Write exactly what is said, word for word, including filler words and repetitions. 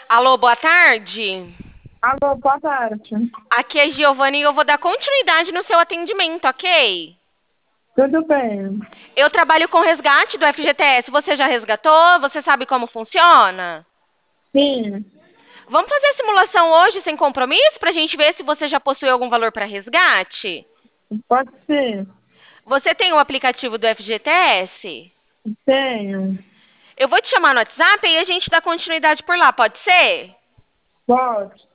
Alô, boa tarde. Alô, boa tarde. Aqui é Giovanni e eu vou dar continuidade no seu atendimento, ok? Tudo bem? Eu trabalho com resgate do F G T S. Você já resgatou? Você sabe como funciona? Sim, Vamos fazer a simulação hoje sem compromisso para a gente ver se você já possui algum valor para resgate? pode ser. Você tem o aplicativo do F G T S? Tenho. Eu vou te chamar no WhatsApp e a gente dá continuidade por lá, pode ser? Pode.